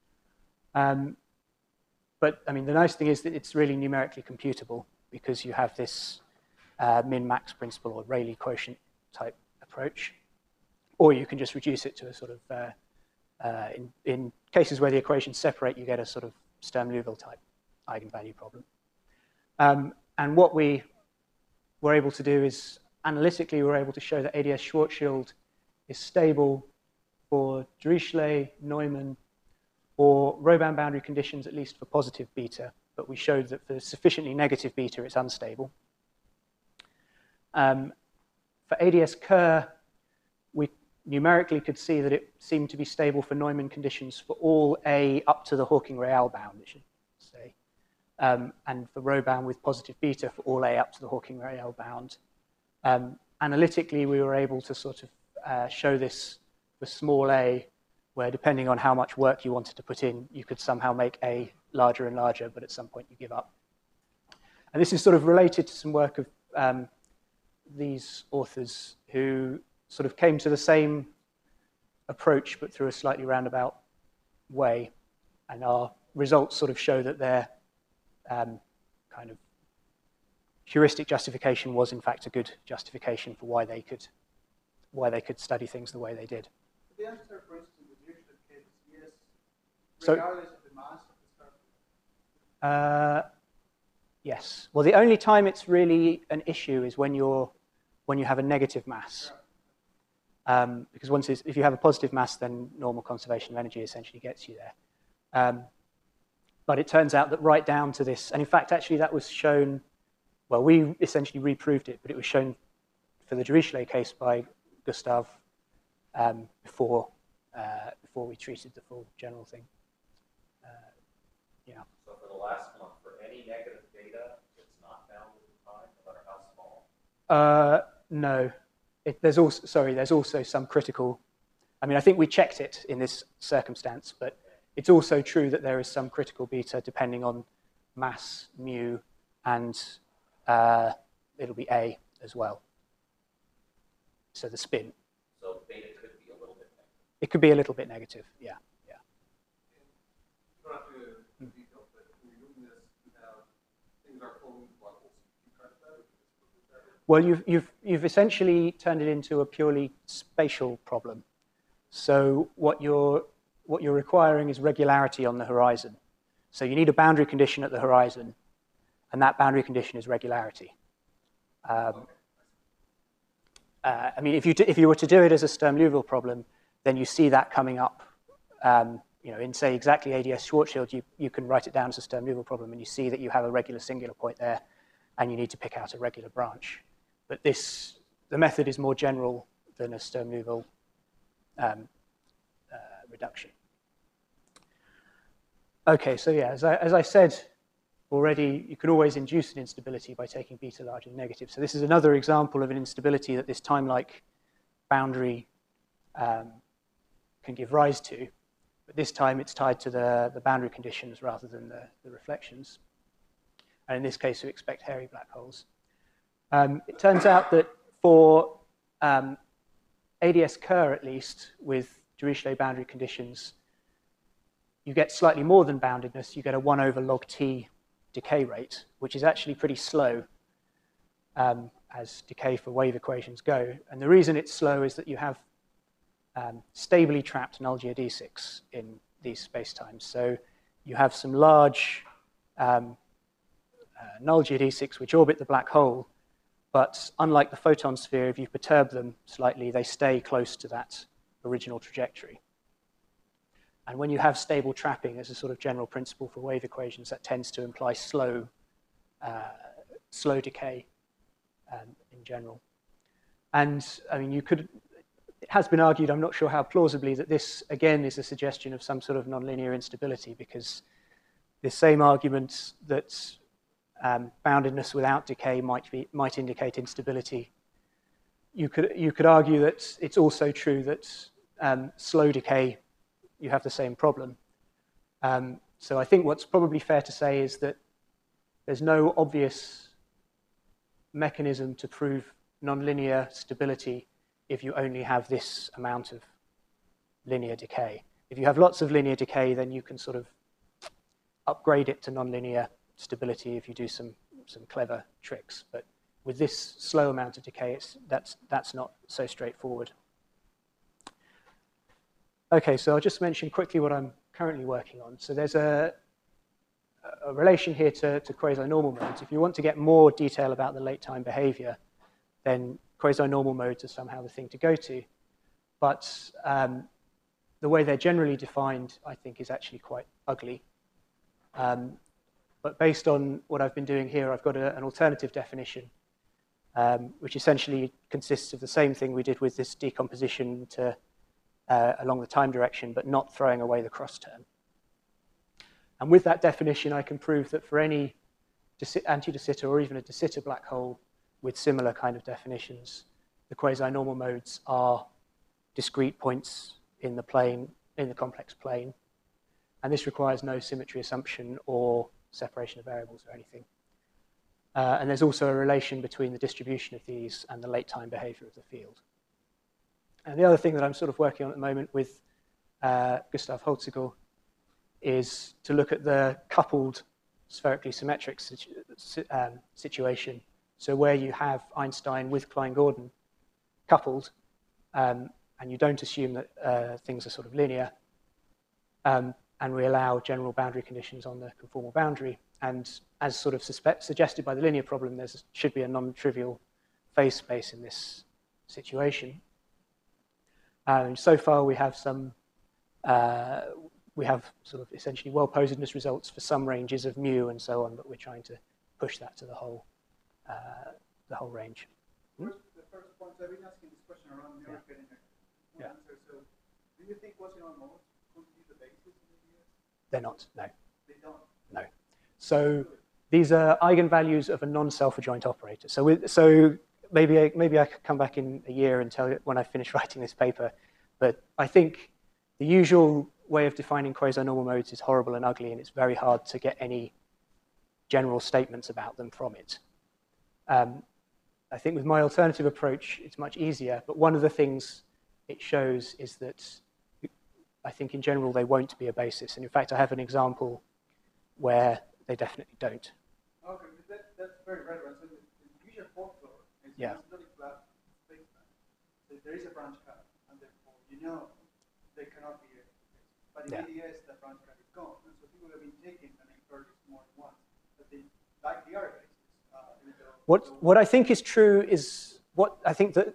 But I mean, the nice thing is that it's really numerically computable because you have this min-max principle or Rayleigh quotient type approach, or you can just reduce it to a sort of, in cases where the equations separate, you get a sort of Sturm-Liouville type eigenvalue problem. And what we were able to do is, analytically, we were able to show that ADS Schwarzschild is stable for Dirichlet, Neumann, or Robin boundary conditions, at least for positive beta, but we showed that for sufficiently negative beta, it's unstable. For ADS Kerr, we numerically could see that it seemed to be stable for Neumann conditions for all A up to the Hawking-Real bound, I should say, and for Robin with positive beta for all A up to the Hawking-Real bound. Analytically, we were able to sort of show this for small a, where depending on how much work you wanted to put in, you could somehow make A larger and larger, but at some point you give up. And this is sort of related to some work of these authors who sort of came to the same approach, but through a slightly roundabout way. And our results sort of show that their kind of heuristic justification was, in fact, a good justification for why they could study things the way they did. The answer, for instance, in the Dirichlet case is yes, So, regardless of the mass of the surface. yes. Well, the only time it's really an issue is when you have a negative mass. Because if you have a positive mass, then normal conservation of energy essentially gets you there. But it turns out that right down to this, and in fact, actually, that was shown. Well, we essentially reproved it, but it was shown for the Dirichlet case by Gustav before we treated the full general thing. Yeah. So for the last one, for any negative data, it's not bound with the time, no matter how small? No. There's also some critical. I mean, I think we checked it in this circumstance, but it's also true that there is some critical beta depending on mass, mu, and it'll be A as well. So the spin. So beta could be a little bit negative. It could be a little bit negative, yeah. You don't have to go into detail, but when you're doing this, you have things are flowing into black holes. You track that, or you just look at that? Well, you've essentially turned it into a purely spatial problem. So what you're requiring is regularity on the horizon. So you need a boundary condition at the horizon, and that boundary condition is regularity. I mean, if you were to do it as a Sturm-Liouville problem, then you see that coming up. In say exactly ADS Schwarzschild, you can write it down as a Sturm-Liouville problem, and you see that you have a regular singular point there, and you need to pick out a regular branch. But the method is more general than a Sturm-Liouville reduction. Okay, so yeah, as I said already, you can always induce an instability by taking beta larger than negative. So this is another example of an instability that this time-like boundary can give rise to. But this time it's tied to the boundary conditions rather than the reflections. And in this case, we expect hairy black holes. It turns out that for ADS Kerr, at least, with Dirichlet boundary conditions, you get slightly more than boundedness. You get a 1 over log t decay rate, which is actually pretty slow as decay for wave equations go. And the reason it's slow is that you have stably trapped null geodesics in these spacetimes. So you have some large null geodesics which orbit the black hole, but unlike the photon sphere, if you perturb them slightly, they stay close to that original trajectory. And when you have stable trapping as a sort of general principle for wave equations, that tends to imply slow decay in general. And I mean, it has been argued, I'm not sure how plausibly, that this again is a suggestion of some sort of nonlinear instability, because the same argument that boundedness without decay might indicate instability. You could argue that it's also true that slow decay, you have the same problem. So I think what's probably fair to say is that there's no obvious mechanism to prove nonlinear stability if you only have this amount of linear decay. If you have lots of linear decay, then you can sort of upgrade it to nonlinear stability if you do some clever tricks. But with this slow amount of decay, that's not so straightforward. Okay, so I'll just mention quickly what I'm currently working on. So there's a relation here to quasi-normal modes. If you want to get more detail about the late time behavior, then quasi-normal modes are somehow the thing to go to. But the way they're generally defined, I think, is actually quite ugly. But based on what I've been doing here, I've got an alternative definition, which essentially consists of the same thing we did with this decomposition to along the time direction, but not throwing away the cross term. And with that definition, I can prove that for any anti-de Sitter or even a de Sitter black hole with similar kind of definitions, the quasi-normal modes are discrete points in the plane, in the complex plane. And this requires no symmetry assumption or separation of variables or anything. And there's also a relation between the distribution of these and the late time behavior of the field. And the other thing that I'm sort of working on at the moment with Gustav Holzigel is to look at the coupled spherically symmetric situation. So where you have Einstein with Klein-Gordon coupled, and you don't assume that things are sort of linear, and we allow general boundary conditions on the conformal boundary. And as sort of suggested by the linear problem, there should be a non-trivial phase space in this situation. So far, we have some, we have sort of essentially well-posedness results for some ranges of mu and so on, but we're trying to push that to the whole range. The first point, I've been asking this question around never getting an answer. So, do you think quasi-normal could be the basis of the ideas? They're not. No. They don't. No. So these are eigenvalues of a non-self-adjoint operator. So maybe I could come back in a year and tell you when I finish writing this paper. But I think the usual way of defining quasi-normal modes is horrible and ugly, and it's very hard to get any general statements about them from it. I think with my alternative approach, it's much easier. But one of the things it shows is that I think in general they won't be a basis. And in fact, I have an example where they definitely don't. Okay, that's very relevant. So the usual folklore is Yeah. it's really flat space-time. So there is a branch cut, and therefore you know they cannot be a basis. But in ADS, that branch cut is gone. And so people have been taking and inferred this more than once. But they likely are a basis. What I think is true is what I think the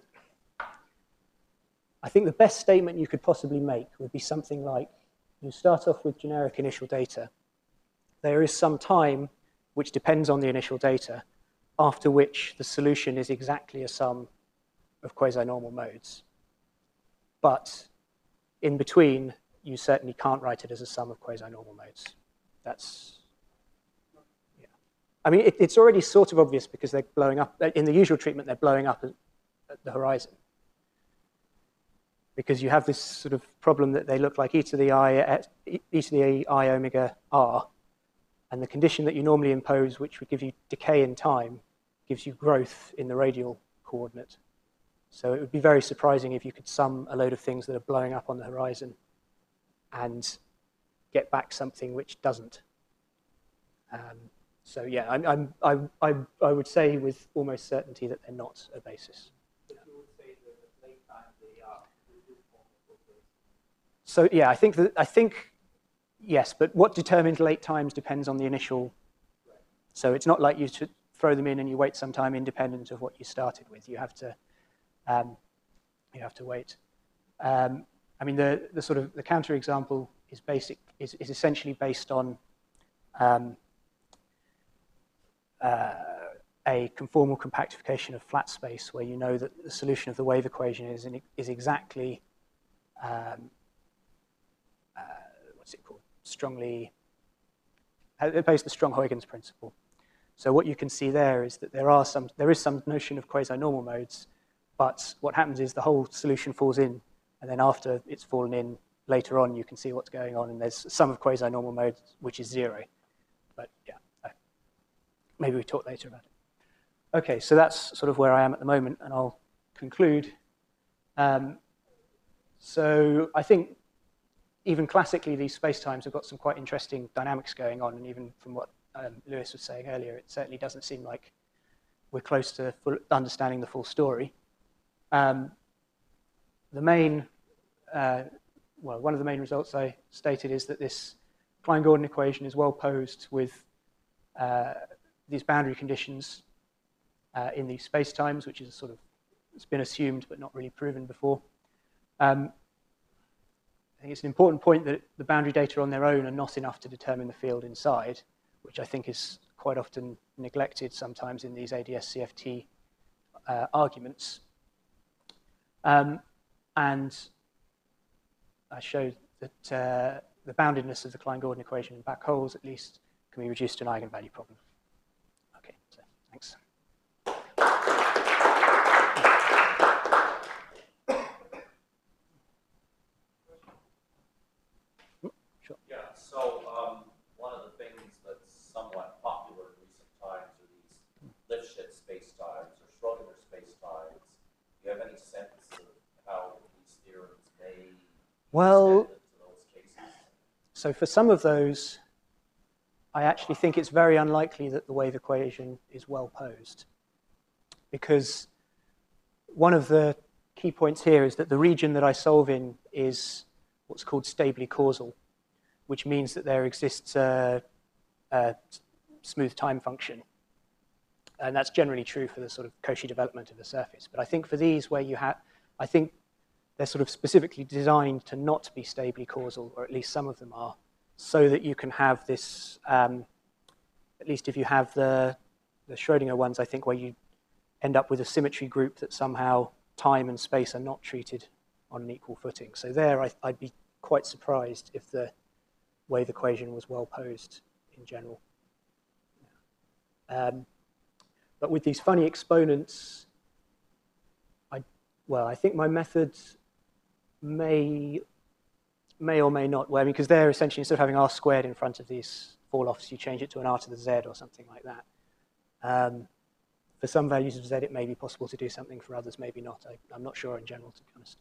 best statement you could possibly make would be something like, you start off with generic initial data. There is some time which depends on the initial data, after which the solution is exactly a sum of quasi-normal modes. But in between, you certainly can't write it as a sum of quasi-normal modes. That's, yeah. I mean, it's already sort of obvious because they're blowing up. In the usual treatment, they're blowing up at the horizon. Because you have this sort of problem that they look like e to the I omega r, and the condition that you normally impose, which would give you decay in time, gives you growth in the radial coordinate. So it would be very surprising if you could sum a load of things that are blowing up on the horizon and get back something which doesn't. So yeah, I would say with almost certainty that they're not a basis. So yeah, I think yes, but what determines late times depends on the initial. So it's not like you should throw them in and you wait some time independent of what you started with. You have to wait. I mean, the sort of the counterexample is essentially based on a conformal compactification of flat space, where you know that the solution of the wave equation is exactly what's it called? Strongly, based the Strong-Huygens principle. So what you can see there is that there is some notion of quasi-normal modes, but what happens is the whole solution falls in, and then after it's fallen in, later on you can see what's going on, and there's a sum of quasi-normal modes which is 0. But yeah, maybe we talk later about it. Okay, so that's sort of where I am at the moment, and I'll conclude. So I think even classically, these spacetimes have got some quite interesting dynamics going on, and even from what Lewis was saying earlier, it certainly doesn't seem like we're close to understanding the full story. The main, one of the main results I stated is that this Klein-Gordon equation is well posed with these boundary conditions in these spacetimes, which is sort of, it's been assumed but not really proven before. I think it's an important point that the boundary data on their own are not enough to determine the field inside, which I think is quite often neglected sometimes in these ADS-CFT arguments. And I showed that the boundedness of the Klein-Gordon equation in black holes, at least, can be reduced to an eigenvalue problem. Okay, so thanks. Yeah, so one of the things that's somewhat popular in recent times are these Lifshitz spacetimes or Schrodinger spacetimes. Do you have any sense of how these Well, extended to those cases? so for some of those, I actually think it's very unlikely that the wave equation is well posed, because one of the key points here is that the region that I solve in is what's called stably causal, which means that there exists a smooth time function. And that's generally true for the sort of Cauchy development of the surface. But I think for these where you have, I think they're sort of specifically designed to not be stably causal, or at least some of them are, so that you can have this, at least if you have the Schrodinger ones, I think, where you end up with a symmetry group that somehow time and space are not treated on an equal footing. So there, I'd be quite surprised if the wave equation was well posed in general. But with these funny exponents, I think my methods may or may not, because they're essentially, instead of having r squared in front of these fall-offs, you change it to an r to the z or something like that. For some values of z, it may be possible to do something. For others, maybe not. I'm not sure in general, to be honest.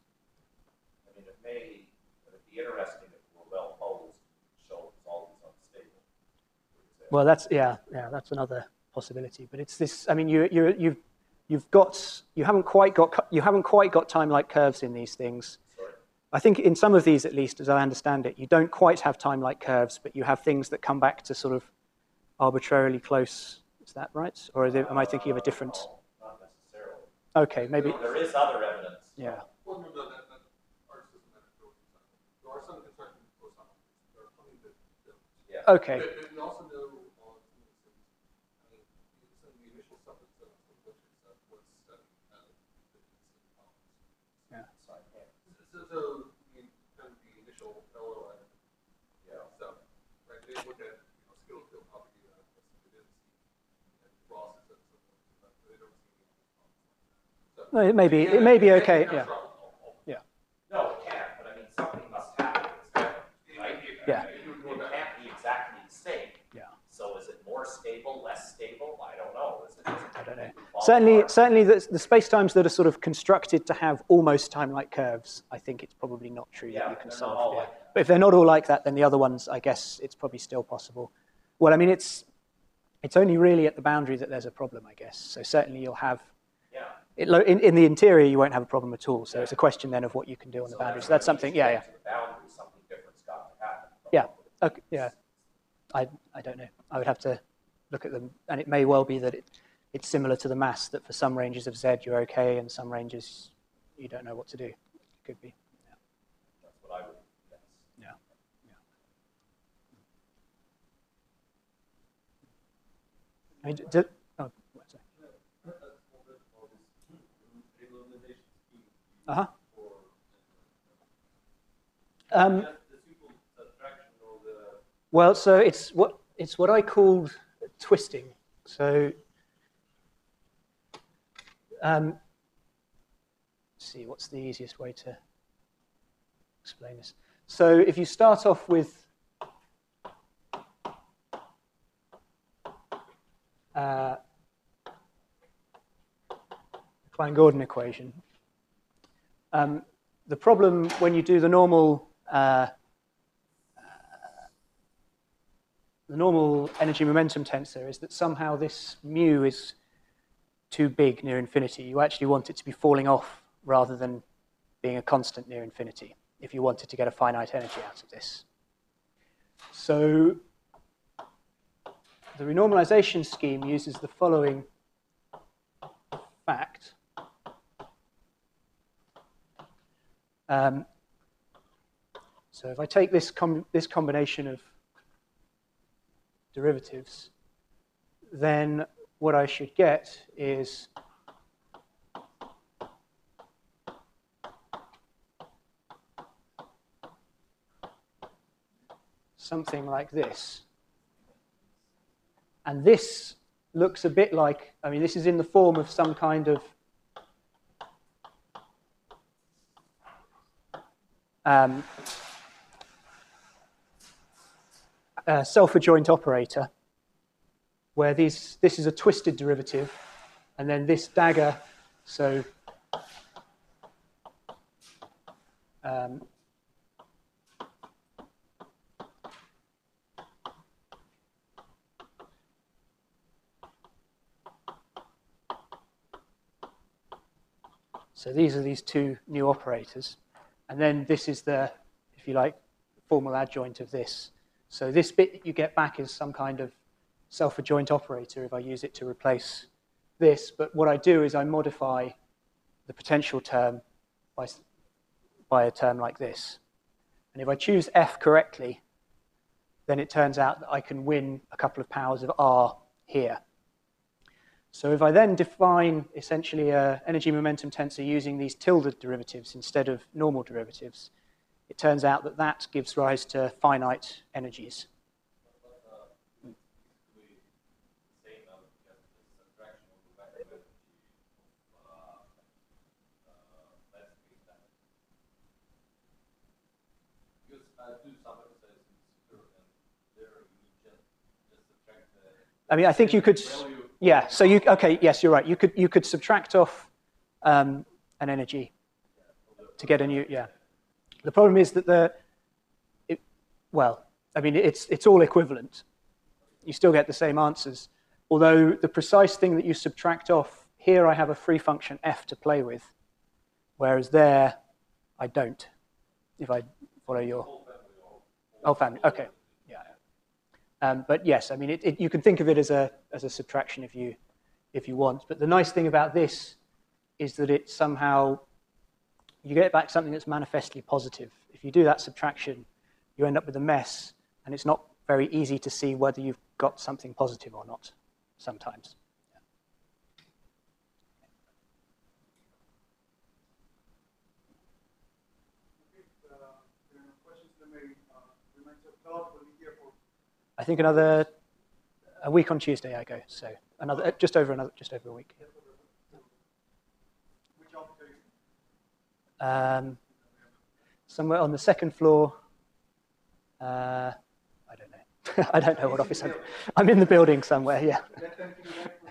I mean, it'd be interesting if we're well posed, show it's always unstable. Well, that's another possibility. But it's this. I mean, you haven't quite got time-like curves in these things. Sorry? I think in some of these, at least, as I understand it, you don't quite have time-like curves, but you have things that come back to sort of arbitrarily close. Is that right? Or am I thinking of a different? No, not necessarily. Okay, maybe. There is other evidence. Yeah. Well, no, that our system that there are some constructions for some. There are plenty that don't. Yeah. Okay. And we also know on some of the things, I mean, some of the initial stuff that's done, some of which is what's studied as the problems. Yeah. So I can't. So I mean, kind of the initial LOI stuff, right? They look at skill field propagate students and process and so forth, but they don't see any problems. So No, it may be okay. Yeah. Yeah. No, it can't, but I mean, something must happen. Right? Yeah. It can't be exactly the same. Yeah. So is it more stable, less stable? I don't know. I don't know. fall Certainly, apart? the space-times that are sort of constructed to have almost time-like curves, I think it's probably not true that Yeah, you can they're not solve. all Yeah. like that. But if they're not all like that, then the other ones, I guess, it's probably still possible. Well, I mean, it's only really at the boundary that there's a problem, I guess. So certainly you'll have, Yeah. in the interior, you won't have a problem at all. So it's a question then of what you can do on the So boundary. So that's something, when you yeah. get to the boundary, something different's got to happen. Yeah. Okay, yeah. I don't know. I would have to look at them, and it may well be that it's similar to the mass, that for some ranges of z you're okay, and some ranges you don't know what to do. It could be. Yeah. That's what I would guess. Yeah. I mean, sorry. Uh-huh. Well, so it's what I called twisting. So, let's see, what's the easiest way to explain this? So, if you start off with the Klein-Gordon equation, the problem when you do the normal energy momentum tensor is that somehow this mu is too big near infinity. You actually want it to be falling off rather than being a constant near infinity if you wanted to get a finite energy out of this. So the renormalization scheme uses the following fact. So if I take this combination of derivatives, then what I should get is something like this. And this looks a bit like, I mean, this is in the form of some kind of self-adjoint operator, where this is a twisted derivative, and then this dagger, so So these are these two new operators. And then this is the, if you like, formal adjoint of this. So this bit that you get back is some kind of self-adjoint operator if I use it to replace this. But what I do is I modify the potential term by a term like this. And if I choose F correctly, then it turns out that I can win a couple of powers of R here. So if I then define essentially an energy momentum tensor using these tilde derivatives instead of normal derivatives, it turns out that that gives rise to finite energies. I mean, I think you could, yeah. So you, okay, yes, you're right. You could subtract off an energy to get a new, yeah. The problem is that well, I mean, it's all equivalent. You still get the same answers, although the precise thing that you subtract off here, I have a free function f to play with, whereas there, I don't. If I follow your whole family, okay. But yes, I mean, you can think of it as a subtraction if you want. But the nice thing about this is that it somehow, you get back something that's manifestly positive. If you do that subtraction, you end up with a mess, and it's not very easy to see whether you've got something positive or not sometimes. I think a week on Tuesday I go, so just over a week. Somewhere on the second floor. I don't know. I don't know what office I'm in the building somewhere. Yeah.